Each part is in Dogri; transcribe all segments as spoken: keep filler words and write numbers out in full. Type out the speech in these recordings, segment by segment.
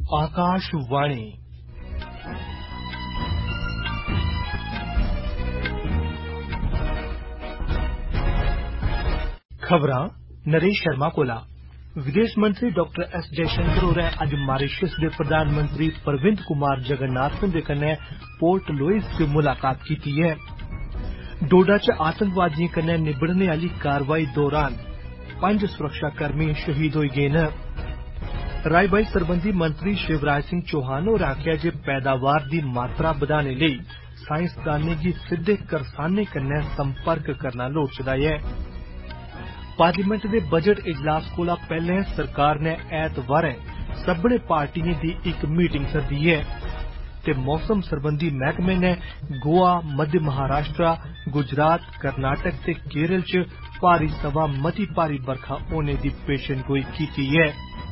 आकाशवाणी खबरां नरेश शर्मा कोला। विदेश मंत्री डॉक्टर एस जयशंकर होरें अज्ज मॉरीशस दे प्रधानमंत्री प्रविंद कुमार जगन्नाथ हुंदे कन्नै पोर्ट लुइस च मुलाकात कीती है। डोडा च आतंकवादियों कन्नै निबड़ने आली कारवाई दौरान पंज सुरक्षाकर्मी शहीद होई गए न। राई बाई सरबंधी मंत्री शिवराज सिंह चौहान होरें आखेआ जे पैदावार दी मात्रा बधाने लेई साइंसदानें गी सिद्धे करसानें कन्नै संपर्क करना लोड़चदा ऐ। पार्लियामेंट दे बजट इजलास कोला पैहले सरकार ने ऐतवारें सब्भनें पार्टिएं दी इक मीटिंग सद्दी ऐ ते मौसम सरबंधी मैहकमे ने गोआ, मध्य महाराष्ट्र, गुजरात, कर्नाटक ते केरल च भारी सवां मती भारी बरखा होने दी पेशेनगोई कीती ऐ।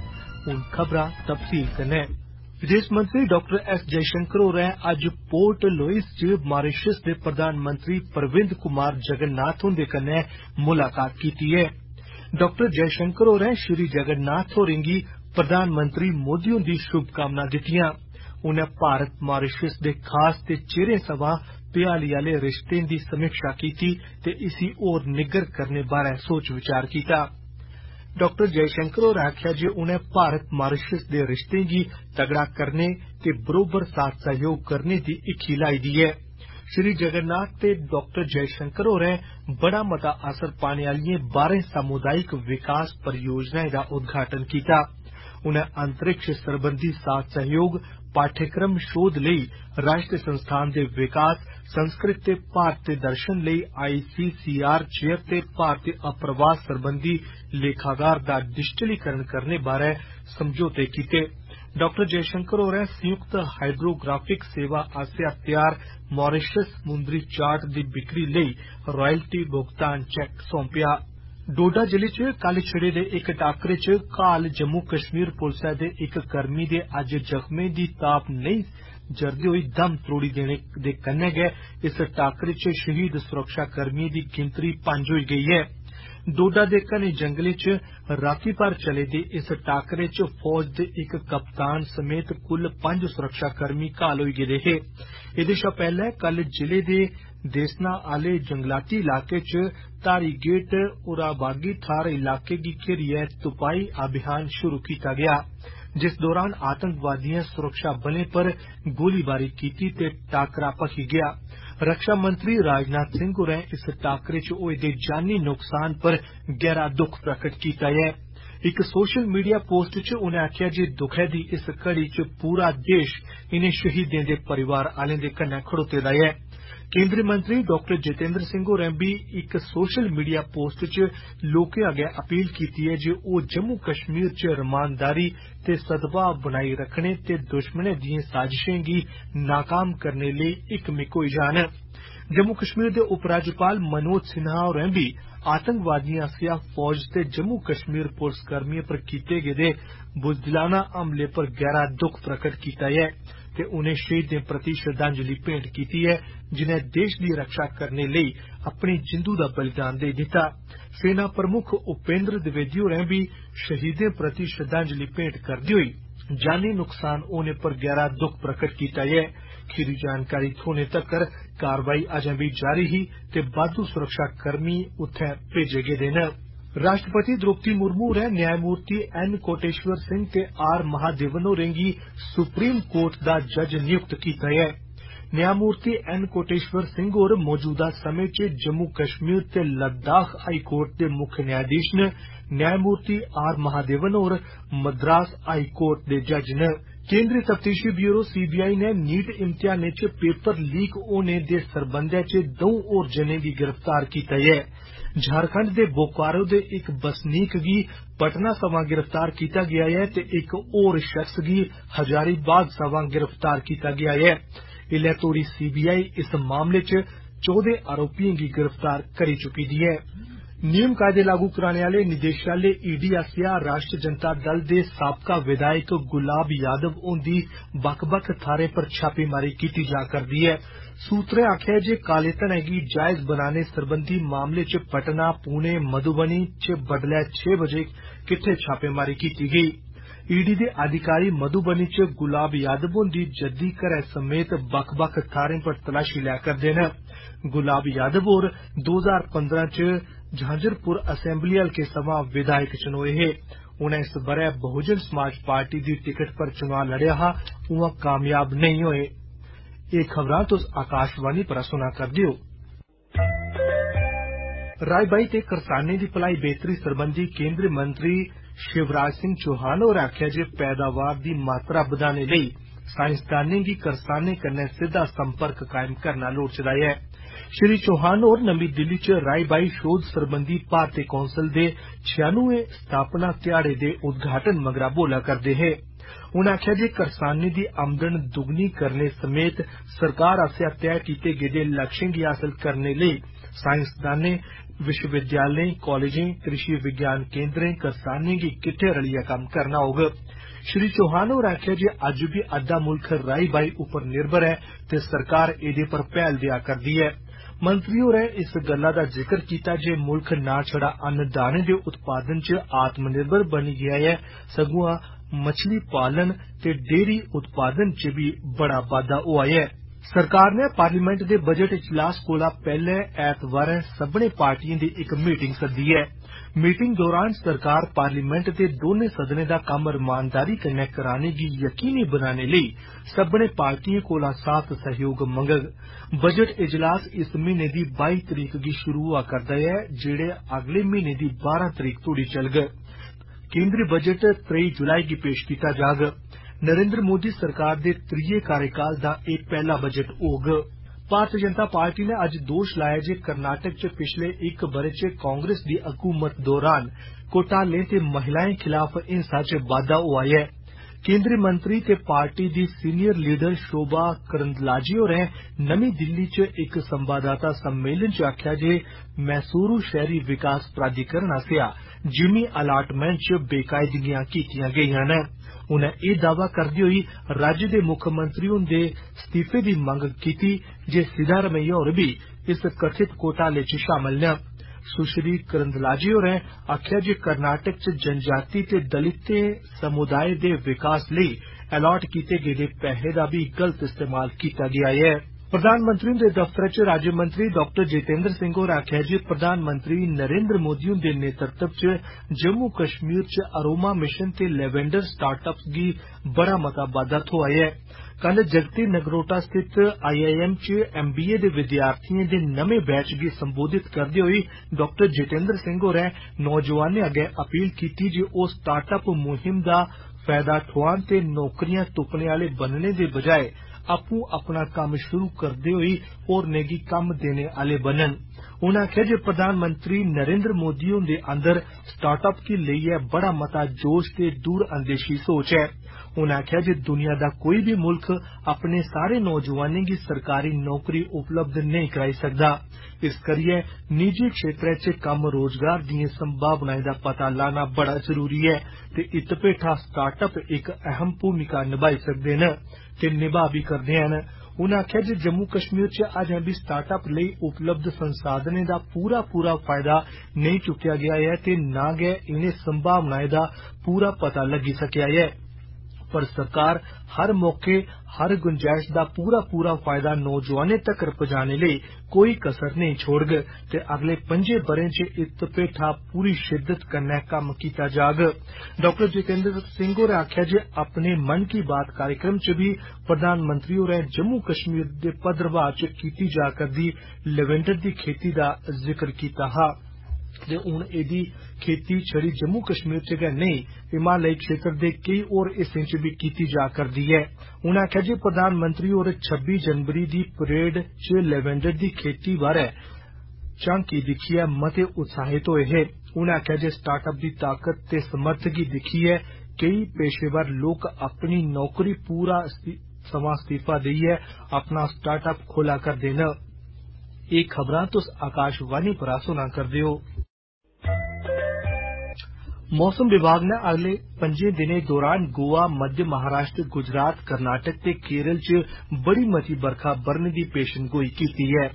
हुन खबरां तफसील कन्नै। विदेश मंत्री डॉक्टर एस जयशंकर होरें अज्ज पोर्ट लुइस च मॉरीशस दे प्रधानमंत्री प्रविंद कुमार जगन्नाथ हुंदे कन्नै मुलाकात कीती है। डॉक्टर जयशंकर होरें श्री जगन्नाथ होरें गी प्रधानमंत्री मोदी हुंदी शुभकामनां दित्तियां। उनें भारत मॉरीशस दे खास ते चिरें सवां भ्याली आले रिश्तें दी समीक्षा कीती ते इसी होर निग्गर करने बारै सोच विचार कीता। डॉक्टर जयशंकर होरें आखेआ जे उनें भारत मॉरीशस दे रिश्तें गी तगड़ा करने ते बरोबर साथ सहयोग करने दी इक्खी लाई दी ऐ। श्री जगन्नाथ ते डॉक्टर जयशंकर होरें बड़ा मता असर पाने आलियें बारें सामुदायिक विकास परियोजनाएं दा उद्घाटन कीता। उनें अंतरिक्ष सरबंधी साथ सहयोग, पाठ्यक्रम शोध लेई राष्ट्रीय संस्थान दे विकास, संस्कृत ते भारतीय दर्शन लेई I C C R chair ते भारतीय अप्रवास सरबंधी लेखागार दा डिजिटलीकरण करने बारै समझौते कीते। डॉक्टर जयशंकर होरें संयुक्त हाइड्रोग्राफिक सेवा आसेआ तैयार मॉरीशस समुंदरी चार्ट दी बिक्री लेई रॉयल्टी भुगतान चैक सौंपेआ। डोडा जिले च कल छिड़े दे इक टाकरे च घायल जम्मू कश्मीर पुलसै दे इक कर्मी दे अज्ज जख्में दी ताप नेईं जरदे होई दम त्रोड़ी देने दे कन्नै गै इस टाकरे च शहीद सुरक्षाकर्मिएं दी गिनतरी पंज होई गेई ऐ। डोडा दे घने जंगलें च रातीं भर चले दे इस टाकरे च फौज दे इक कप्तान समेत कुल पंज सुरक्षाकर्मी घायल होई गेदे हे। एह्दे शा पैहले कल जिले दे देसना आले जंगलाती इलाके च धारी गेट उराबागी थाहर इलाके गी घेरियै तुपाई अभियान शुरू कीता गेआ, जिस दौरान आतंकवादिएं सुरक्षा बलें पर गोलीबारी कीती ते टाकरा भखी गेआ। रक्षा मंत्री राजनाथ सिंह होरें इस टाकरे च होए दे जानी नुकसान पर गैहरा दुख प्रकट कीता ऐ। इक सोशल मीडिया पोस्ट च उनें आखेआ जे दुखै दी इस घड़ी च पूरा देश इनें शहीदें दे परिवार आलें दे कन्नै खड़ोते दा ऐ। केंद्रीय मंत्री डॉक्टर जितेंद्र सिंह होरें भी इक सोशल मीडिया पोस्ट च लोकें अग्गै अपील कीती ऐ जे ओह जम्मू कश्मीर च रमानदारी ते सद्भाव बनाई रखने ते दुश्मनें दिएं साजिशें गी नाकाम करने लेई इकमिक होई जान। जम्मू कश्मीर दे उपराज्यपाल मनोज सिन्हा होरें भी आतंकवादिएं आसेआ फौज ते जम्मू कश्मीर पुलस कर्मिएं पर कीते गेदे बुजदिलाना हमले पर गैहरा दुख प्रकट कीता ऐ ते उनें शहीदें प्रति श्रद्धांजलि भेंट कीती ऐ जिनें देश दी रक्षा करने लेई अपनी जिंदू दा बलिदान देई दित्ता। सेना प्रमुख उपेंद्र द्विवेदी होरें भी शहीदें प्रति श्रद्धांजलि भेंट करदे होई जानी नुकसान होने पर गैहरा दुख प्रकट कीता ऐ। खीरी जानकारी थ्होने तक्कर कारवाई अजें भी जारी ही ते बाद्धू सुरक्षाकर्मी उत्थें भेजे गेदे न। राष्ट्रपति द्रौपदी मुर्मू होरें न्यायमूर्ति एन कोटेश्वर सिंह ते आर महादेवन होरें गी सुप्रीम कोर्ट दा जज नियुक्त कीता ऐ। न्यायमूर्ति एन कोटेश्वर सिंह होर मौजूदा समें च जम्मू कश्मीर ते लद्दाख हाई कोर्ट दे मुक्ख न्यायाधीश न। न्यायमूर्ति आर महादेवन होर मद्रास हाई कोर्ट दे जज न। केंद्रीय तफ्तीशी ब्यूरो सी बी आई ने नीट इम्तिहानें च पेपर लीक होने दे सरबंधै च द'ऊं होर जनें गी गिरफ्तार कीता ऐ। झारखंड दे बोकारो दे इक बसनीक गी पटना सवां गिरफ्तार कीता गेआ ऐ ते इक होर शख्स गी हजारीबाग सवां गिरफ्तार कीता गेआ ऐ। इल्लै तोड़ी सी बी आई इस मामले च चौदह आरोपिएं गी गिरफ्तार करी चुकी दी ऐ। नियम कायदे लागू कराने आले निदेशालय ई डी आसेआ राष्ट्रीय जनता दल दे साबका विधायक गुलाब यादव हुंदी बक्ख बक्ख थाहरें पर छापेमारी कीती जा करदी ऐ। सूत्रें आखेआ जे काले धनै गी जायज बनाने सरबंधी मामले च पटना, पुणे, मधुबनी च बडलै छे बजे किट्ठे छापेमारी कीती गेई। ईडी दे अधिकारी मधुबनी च गुलाब यादव हुंदी जद्दी घरै समेत बक्ख बक्ख थाहरें पर तलाशी लै करदे न। गुलाब यादव होर दो हजार पंद्रह च झांझरपुर असैम्बली हल्के सवां विधायक चुनोए हे। उनें इस ब'रे बहुजन समाज पार्टी दी टिकट पर चुनां लड़ेआ हा, उआं कामयाब नेईं होए। एह् खबरां तुस आकाशवाणी पर सुना करदे हो। राई बाई ते करसानें दी भलाई बेहतरी सरबंधी केंद्रीय मंत्री शिवराज सिंह चौहान होरें आखेआ जे पैदावार दी मात्रा बधाने लेई साइंसदानें गी करसानें कन्नै सिद्धा संपर्क कायम करना लोड़चदा ऐ। श्री चौहान होर नमीं दिल्ली च राई बाई शोध सरबंधी भारती कौंसल दे छियानुवें स्थापना ध्याड़े दे उद्घाटन मगरा बोला करदे हे। उनें आखेआ जे करसानें दी आमदन दुगनी करने समेत सरकार आसेआ तय कीते गेदे लक्ष्यें गी हासल करने लेई साइंसदानें, विश्वविद्यालयें, कालेजें, कृषि विज्ञान केंद्रें, करसानें गी किट्ठे रलियै कम्म करना होग। श्री चौहान होरें आखेआ जे अज्ज बी अद्धा मुल्ख राई बाई उप्पर निर्भर ऐ ते सरकार एह्दे पर पैहल देआ करदी ऐ। मंत्री होरें इस गल्ला दा जिक्र कीता जे मुल्ख ना छड़ा अन्नदाने दे उत्पादन च आत्मनिर्भर बनी गेआ ऐ, सगुआं मछली पालन ते डेयरी उत्पादन च बी बड़ा बाद्दा होआ ऐ। सरकार ने पार्लियामेंट दे बजट इजलास कोला पैहले ऐतवारें सब्भनें पार्टिएं दी इक मीटिंग सद्दी ऐ। मीटिंग दौरान सरकार पार्लियामेंट दे दौनें सदनें दा कम्म रमानदारी कन्नै कराने गी यकीनी बनाने लेई सब्भनें पार्टिएं कोला साथ सहयोग मंगग। बजट इजलास इस म्हीने दी बाई तरीक गी शुरू होआ करदा ऐ, जेह्ड़े अगले म्हीने दी बारां तरीक तोड़ी चलग। केंद्री बजट त्रेई जुलाई गी पेश कीता जाग। नरेंद्र मोदी सरकार दे त्रीये कार्यकाल दा एह् पैहला बजट होग। भारतीय जनता पार्टी ने अज्ज दोश लाया जे कर्नाटक च पिछले इक ब'रे च कांग्रेस दी हुकूमत दौरान घोटालें ते महिलाएं खिलाफ हिंसा च बाद्दा होआ ऐ। केंद्रीय मंत्री ते पार्टी दी सीनियर लीडर शोभा करंदलाजे होरें नमीं दिल्ली च इक संवाददाता सम्मेलन च आखेआ जे मैसूरू शहरी विकास प्राधिकरण आसेआ जिमी अलाटमेंट च बेकायदगियां कीतियां गेईआं न। उनें एह् दावा करदे होई राज्य दे मुक्खमंत्री हुंदे इस्तीफे दी मंग कीती जे सिद्धारमैया होर बी इस कथित घोटाले च शामल न। सुश्री करंदलाजे होरें आखेआ जे कर्नाटक च जनजाति ते दलितें समुदाय दे विकास लेई अलाट कीते गेदे पैहे दा बी गलत इस्तेमाल कीता गेआ ऐ। प्रधानमंत्री हुंदे दफ्तरै च राज्यमंत्री डाक्टर जितेंद्र सिंह होरें आखेआ जे प्रधानमंत्री नरेंद्र मोदी हुंदे नेतृत्व च जम्मू कश्मीर च अरोमा मिशन ते लेवेंडर स्टार्टअप्स गी बड़ा मता बाद्दा थ्होआ ऐ। कल जगती नगरोटा स्थित आई आई एम च एम बी ए दे विद्यार्थिएं दे नमें बैच गी संबोधित करदे होई डाक्टर जितेंद्र सिंह होरें नौजवानें अग्गै अपील कीती जे ओह् स्टार्टअप मुहिम दा फायदा ठोआन ते नौकरियां तुप्पने आले बनने दे बजाय आपूं अपना कम्म शुरू करदे होई होरनें गी कम्म देने आले बनन। उनें आखेआ जे प्रधानमंत्री नरेंद्र मोदी हुंदे अंदर स्टार्टअप गी लेइयै बड़ा मता जोश ते दूर अंदेशी सोच ऐ। उनें आखेआ जे दुनिया दा कोई बी मुल्ख अपने सारे नौजवानें गी सरकारी नौकरी उपलब्ध नेईं कराई सकदा। इस करियै निजी क्षेत्रै च कम्म रोजगार दिएं संभावनाएं दा पता लाना बड़ा जरूरी ऐ ते इत भेठा स्टार्टअप इक अहम भूमिका निभाई सकदे न ते निभा बी करदे हैन। उनें आखेआ जे जम्मू कश्मीर च अजें बी स्टार्टअप लेई उपलब्ध संसाधनें दा पूरा पूरा फायदा नेईं चुकेआ गेआ ऐ ते नां गै इनें संभावनाएं दा पूरा पता लग्गी सकेआ ऐ। पर सरकार हर मौके हर गुंजाइश दा पूरा पूरा फायदा नौजवानें तक्कर पजाने लेई कोई कसर नेईं छोड़ग ते अगले पंजे ब'रें च इत भेठा पूरी शिद्दत कन्नै कम्म कीता जाग। डाक्टर जितेंद्र सिंह होरें आखेआ जे अपने मन की बात कार्यक्रम च बी प्रधानमंत्री होरें जम्मू कश्मीर दे भद्रवाह च कीती जा करदी लेवेंडर दी खेती दा जिक्र कीता हा ते हुन एह्दी खेती छड़ी जम्मू कश्मीर च गै नेईं हिमालयी क्षेत्र दे केई होर हिस्सें च बी कीती जा करदी ऐ। उनें आखेआ जे प्रधानमंत्री होर छब्बी जनवरी दी परेड च लेवेंडर दी खेती बारै झांकी दिक्खियै मते उत्साहित होए हे। उनें आखेआ जे स्टार्टअप दी ताकत ते समर्थ गी दिक्खियै केई पेशेवर लोक अपनी नौकरी पूरा समां इस्तीफा देइयै अपना स्टार्टअप खोला करदे न। एह् खबरां तुस आकाशवाणी पर सुना करदे हो। मौसम विभाग ने अगले पंजे दिनें दौरान गोवा, मध्य महाराष्ट्र, गुजरात, कर्नाटक ते केरल च बड़ी मती बरखा बरने दी पेशनगोई कीती ऐ।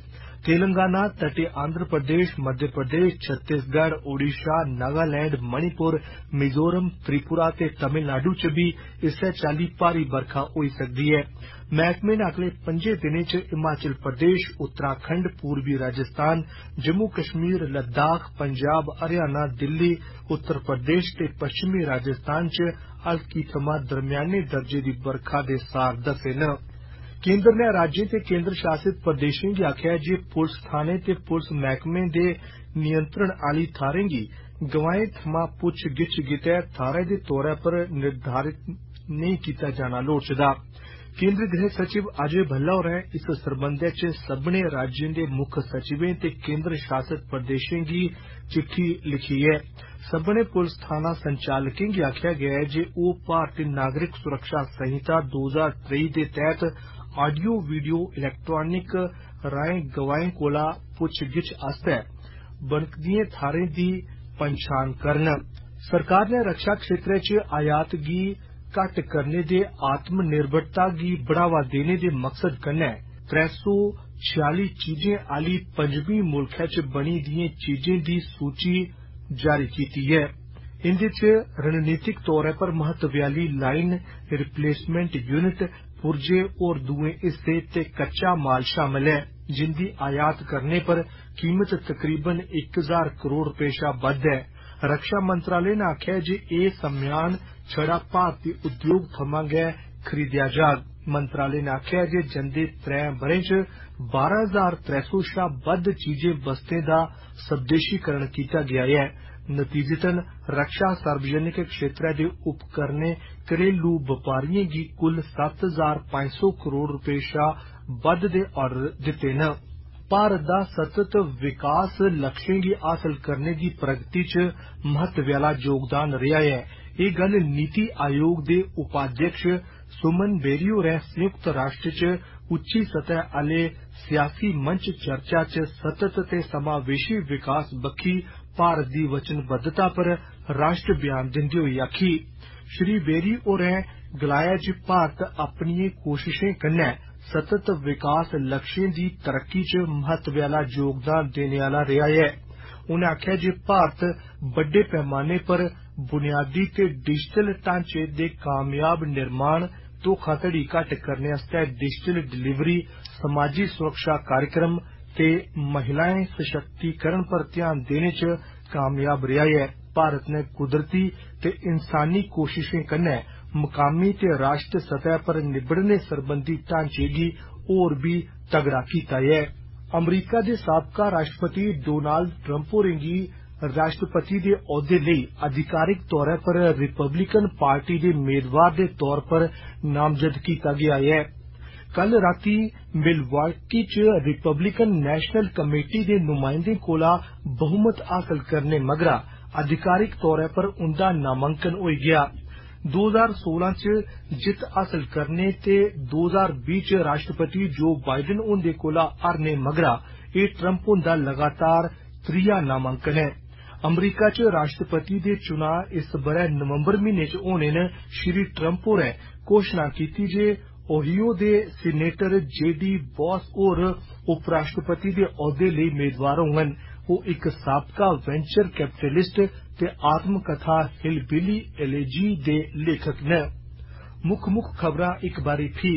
तेलंगाना, तटे आंध्र प्रदेश, मध्य प्रदेश, छत्तीसगढ़, ओडिशा, नागालैंड, मणिपुर, मिजोरम, त्रिपुरा ते तमिलनाडु च भी इस्सै चाल्ली भारी बरखा होई सकदी है। महकमे ने अगले पंजे दिनें च हिमाचल प्रदेश, उत्तराखंड, पूर्वी राजस्थान, जम्मू कश्मीर, लद्दाख, पंजाब, हरियाणा, दिल्ली, उत्तर प्रदेश ते पश्चिमी राजस्थान च हल्की थमां दरम्याने दर्जे दी बरखा दे सार दस्से न। केंद्र ने राज्यों ते केंद्र शासित प्रदेशें गी आखेआ जे पुलस थाने ते पुलस महकमें दे नियंत्रण आली थाहरें गी गवाहें थमां पुच्छ गिच्छ गितै थाहरै दे तौरा पर निर्धारित नेईं कीता जाना लोड़चदा। केंद्रीय गृह सचिव अजय भल्ला होरें इस सरबंधै च सब्भनें राज्यें दे मुक्ख सचिवें ते केंद्र शासित प्रदेशें गी चिट्ठी लिखी ऐ। सब्भनें पुलस थाना संचालकें गी आखेआ गेआ ऐ जे ओह् भारती नागरिक सुरक्षा संहिता दो हजार त्रेई दे तैह्त ऑडियो वीडियो इलैक्ट्रानिक राएं गवाहें कोला पुच्छ गिच्छ आस्तै बनकदिएं थाहरें दी पंछान करन। सरकार ने रक्षा क्षेत्रै च आयात गी घट्ट करने ते आत्म निर्भरता गी बढ़ावा देने दे मकसद कन्नै त्रै सौ छियाली चीजें आली पंजमीं मुल्खै च बनी दिएं चीजें दी सूची जारी कीती ऐ। इंदे च रणनीतिक तौर पर महत्व आली लाइन, रिप्लेसमेंट यूनिट, पुर्जे होर दुए हिस्से ते कच्चा माल शामल ऐ, जिंदी आयात करने पर कीमत तकरीबन इक हजार करोड़ रपे शा बद्ध ऐ। रक्षा मंत्रालय ने आखेआ जे एह सम्यान छड़ा भारती उद्योग थमां गै खरीदेआ जाग। मंत्रालय ने आखेआ जे जंदे त्रै ब'रें च बारां हजार त्रै सौ शा बद्ध चीजें बस्तें दा स्वदेशीकरण कीता गेआ ऐ। नतीजतन रक्षा सार्वजनिक क्षेत्रै दे उपकरणें घरेलू बपारियें गी कुल सत्त हजार पंज सौ करोड़ रपे शा बद्ध दे ऑर्डर दित्ते न। भारत दा सतत विकास लक्ष्यें गी हासल करने दी प्रगति च महत्व आला योगदान रेहा ऐ। एह गल्ल नीति आयोग दे उपाध्यक्ष सुमन बेरी होरें संयुक्त राष्ट्र च उच्ची सतह आले सियासी मंच चर्चा च सतत ते समावेशी विकास बक्खी भारत दी वचनबद्धता पर राष्ट्र बयान दिंदे होई आखी। श्री बेरी होरें गलाया जे भारत अपनिएं कोशिशें कन्नै सतत विकास लक्ष्यें दी तरक्की च महत्व आला योगदान देने आला रेहा ऐ। उनें आखेआ जे भारत बड्डे पैमाने पर बुनियादी ते डिजिटल ढांचे दे कामयाब निर्माण, धोखाधड़ी घट्ट करने आस्तै डिजिटल डिलीवरी, समाजी सुरक्षा कार्यक्रम ते महिलाएं सशक्तिकरण पर ध्यान देने च कामयाब रेहा ऐ। भारत ने कुदरती ते इंसानी कोशिशें कन्नै मकामी ते राष्ट्र सतह पर निबड़ने सरबंधी ढांचे गी होर भी तगड़ा कीता ऐ। अमरीका दे साबका राष्ट्रपति डोनाल्ड ट्रंप होरें गी राष्ट्रपति दे औह्दे लेई अधिकारिक तौर पर रिपब्लिकन पार्टी दे मेदवार दे तौर पर नामजद कीता गेआ ऐ। कल रातीं मिलवाकी च रिपब्लिकन नेशनल कमेटी दे नुमाइंदें कोला बहुमत हासल करने मगरा अधिकारिक तौर पर उंदा नामांकन होई गेआ। दो हजार सोलां च जित्त हासल करने ते दो हजार बीह् च राष्ट्रपति जो बाइडन हुंदे कोला हारने मगरा एह ट्रंप हुंदा लगातार त्रीया नामांकन ऐ। अमरीका च राष्ट्रपति दे चुनां इस ब'रे नवंबर म्हीने च होने न। श्री ट्रंप होरें घोषणा कीती जे ओहियो दे सीनेटर जे डी बॉस होर उपराष्ट्रपति दे औह्दे लेई मेदवार होङन। ओह् इक साबका वेंचर कैपिटलिस्ट ते आत्मकथा हिलबिली एलेजी दे लेखक न। मुक्ख मुक्ख खबरां इक बारी फ्ही।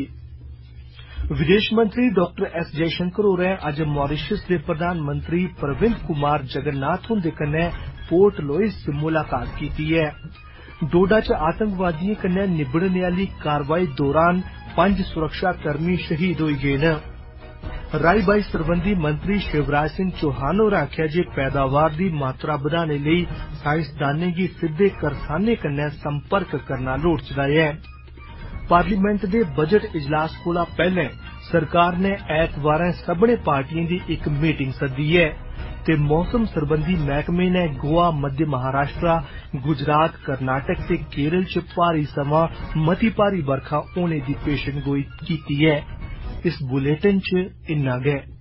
विदेश मंत्री डॉक्टर एस जयशंकर होरें अज्ज मॉरिशस दे प्रधानमंत्री प्रविंद कुमार जगन्नाथ हुंदे कन्नै पोर्ट लुइस च मुलाकात कीती ऐ। डोडा च आतंकवादिएं कन्नै निबड़ने आली कारवाई दौरान पंज सुरक्षाकर्मी शहीद होई गे न। राई बाई सरबंधी मंत्री शिवराज सिंह चौहान होरें आखेआ जे पैदावार दी मात्रा बधाने लेई साइंसदानें गी सिद्दे करसानें कन्नै संपर्क करना लोड़चदा ऐ। पार्लियामेंट दे बजट इजलास कोला पैहले सरकार ने ऐतवारें सब्भनें पार्टिएं दी इक मीटिंग सद्दी ऐ ते मौसम सरबंधी मैह्कमे ने गोआ, मध्य महाराष्ट्र, गुजरात, कर्नाटक ते केरल च भारी सवां मती भारी बरखा होने दी पेशेनगोई कीती ऐ। इस बुलेटिन च इन्ना गै।